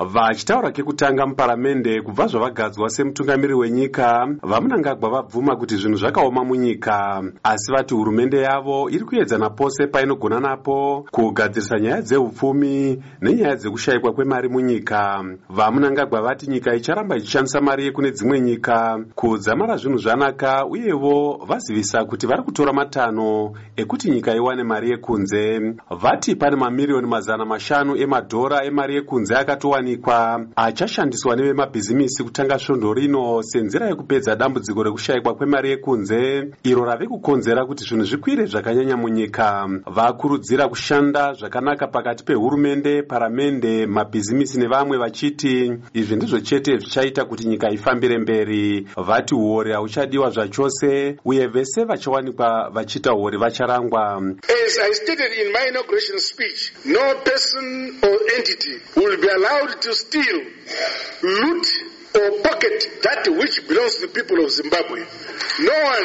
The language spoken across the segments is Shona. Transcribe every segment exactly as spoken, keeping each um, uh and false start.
Vachitaura kekutanga muparamende kubva zvavagadzwa semutungamiri wenyika, vaMnangagwa vabvuma kuti zvinhu zvakaoma munyika, asi vati hurumende yavo iri kuedza napose painogona napo kugadzirisa nyaya dzeupfumi nenyaya dzekushayikwa kwemari munyika. VaMnangagwa vati nyika icharamba ichishandisa mari yekune dzimwe nyika kudzamara zvinhu zvanaka, uyevo vazivisa kuti vari kutora matanho ekuti nyika iwane mari yekunze. Vati pane mamiliyoni mazana mashanu emadhora emari yekunze akatowanikwa achashandiswa nevemabhizimisi kutanga svondo rino senzira yekupedza dambudziko rekushayikwa kwemari yekunze iro rave kukonzera kuti zvinhu zvikwire zvakanyanya munyika. Vakurudzira kushanda zvakanaka pakati pehurumende, paramende, mabhizimisi nevamwe, vachiti izvi ndizvo chete zvichaita kuti nyika ifambire mberi. Vati huori hauchadiwa zvachose uye vese vachawanikwa vachita huori vacharangwa. As I stated in my inauguration speech, no person or entity will be allowed to steal, loot or pocket that which belongs to the people of Zimbabwe. No one,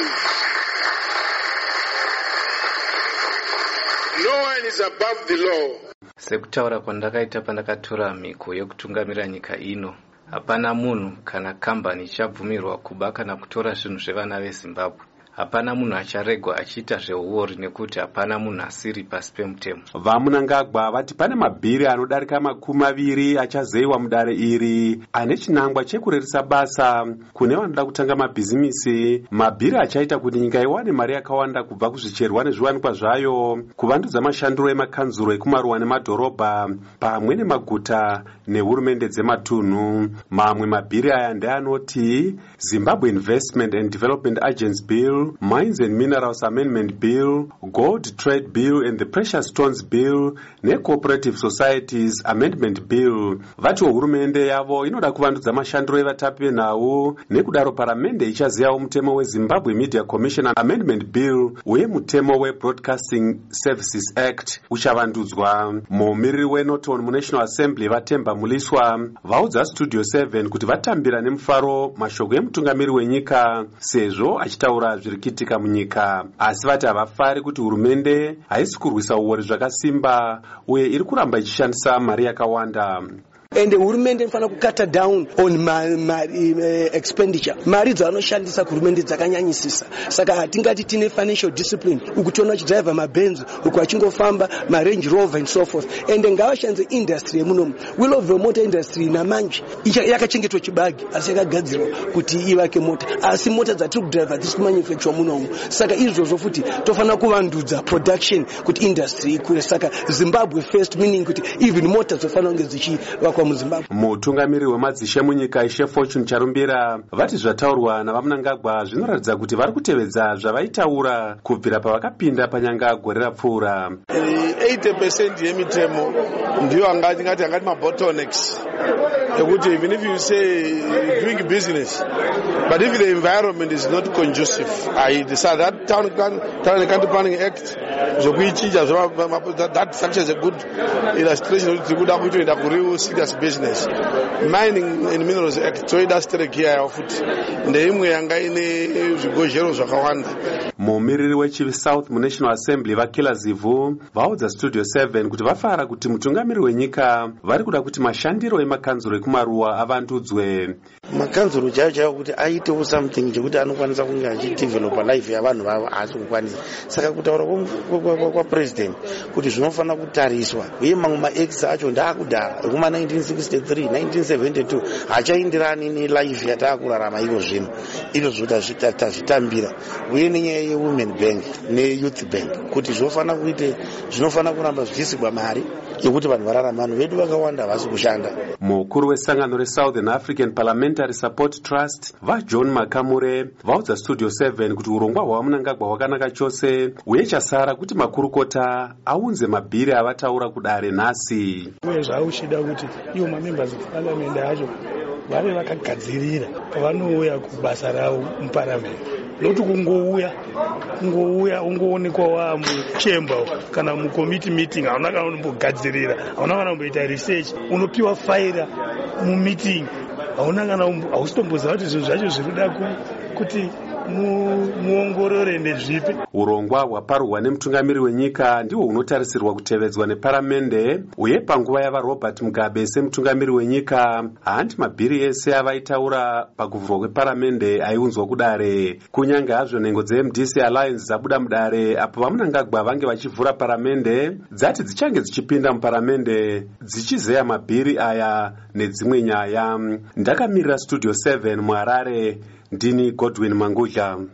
no one is above the law. Sekutaura kwandakaita pandakatora mhiko yekutungamira nyika ino, hapana munhu kana kambani ichabvumirwa kuba kana kutora zvinhu zvevana veZimbabwe. Hapana munhu acharegwa achiita zveuori nekuti hapana munhu asiri pasi pemutemo. VaMnangagwa vati pane mabhiri anodarika makumi maviri achazeyiwa mudare iri ane chinangwa chekurerisa basa kune vanoda kutanga mabhizimisi. Mabhiri achaita kuti nyika iwane mari yakawanda kubva kuzvicherwa nezviwanikwa zvayo, kuvandudza mashandiro emakanzuro ekumaruwa nemadhorobha pamwe nemaguta nehurumende dzematunhu. Mamwe mabhiri aya ndeanoti Zimbabwe Investment and Development Agency Bill, Mines and Minerals Amendment Bill, Gold Trade Bill and the Precious Stones Bill neCooperative Societies Amendment Bill. Vati hurumende yavo inoda kuvandudza mashandiro evatapi venhau, nekudaro paramende ichaziyawo mutemo weZimbabwe Media Commission Amendment Bill uye mutemo weBroadcasting Services Act uchavandudzwa. Mumiriri weNorton muNational Assembly Vatemba Muliswa vaudza Studio seven kuti vatambira nemufaro mashoko emutungamiri wenyika sezvo achitaura zvirikitika munyika, asi vati havafari kuti hurumende haisi kurwisa uori zvakasimba uye iri kuramba ichishandisa mari yakawanda. And the hurumende inofana kukata down on mari ma, uh, expenditure. Mari dzanoshandisa kuhurumende dzakanyanyisisa. Saka hatingati tine financial discipline. Ukutona uchidrive mabenzi, uku achingofamba ma Range Rover and so forth. And ngavashandise industry yemunomu. Will of the motor industry namanje yakachengetwa chibagi asi yakagadzirwa kuti ivake mota. Asi mota dzatiri kudrive dzisi kumanufacture munomu. Saka izvozvo futi tofana kuvandudza production kuti industry ikure. Saka Zimbabwe first, meaning kuti even mota dzofana kunge dzichivakwa muZimbabwe. Mutungamiri wemadzishe munyika Ishe Fortune Charumbira vati zvataurwa navaMnangagwa zvinoratidza kuti vari kutevedza zvavaitaura kubvira pavakapinda panyanga gore rapfuura. eighty percent yemitemo ndiyo angati ngati angati mabottlenecks ekuti even if you say doing business but if the environment is not conducive, I decide that town plan, town and country planning act zvokuichinja that, that structure is a good illustration kuti kuda kutoenda kureal serious business. Mining and Minerals Act toida strike yayo futi ndeimwe yanga ine zvigozhero zvakawanda. Mumiriri weChivi South muNational Assembly vaKila Zivu vaudza Studio seven kuti vafara kuti mutungamiri wenyika vari kuda kuti mashandiro emakanzuro ekumaruwa avandudzwe. Makanzuro chayo chayo kuti aitewo something chekuti anokwanisa kunge achidevelopa life yavanhu vavo haasi kukwanisa. Saka kutaura kwa president kuti zvinofana kutariswa uye mamwe maacts acho ndaakudhara ekuma nineteen sixty-three nineteen seventy-two hachaindirani nelife yataakurarama iro zvino. Iro zvota tazvitambira uye nenyaya yewomen bank neyouth bank kuti zvofana kuite zvinofana kuramba zvichisigwa mari yekuti vanhu vararama. Vanhu vedu vakawanda havasi kushanda. Mukuru wesangano reSouthern African Parliamentary Support Trust vaJohn Makamure vaudza Studio seven kuti urongwa hwaMnangagwa hwakanaka chose uye chasara kuti makurukota aunze mabhiri avataura kudare nhasi. Uye zvauchida kuti ivo mamembers of parliament acho vave vakagadzirira pavanouya kubasa ravo muparliament. Loti kungouya kungouya ungoonekwa wa muchamber kana mucommittee meeting hauna kana unombogadzirira, hauna kana kumboita research, unopiwa faira mumeeting, hauna kana hausitombozva kuti zvinhu zvacho zviri kuda kuti muongorore nezvipi. Urongwa hwaparurwa nemutungamiri wenyika ndihwo hunotarisirwa kutevedzwa neparamende, uye panguva yava Robert Mugabe semutungamiri wenyika handi mabhiri ese avaitaura pakuvhurwa kweparamende aiunzwa kudare. Kunyange hazvo nhengo dze-M D C Alliance dzabuda mudare apo vamunangagwa vange vachivhura paramende, dzati dzichange dzichipinda muparamende dzichizeya mabhiri aya nedzimwe nyaya. Ndakamirira Studio seven muHarare, ndini Godwin Mangudla.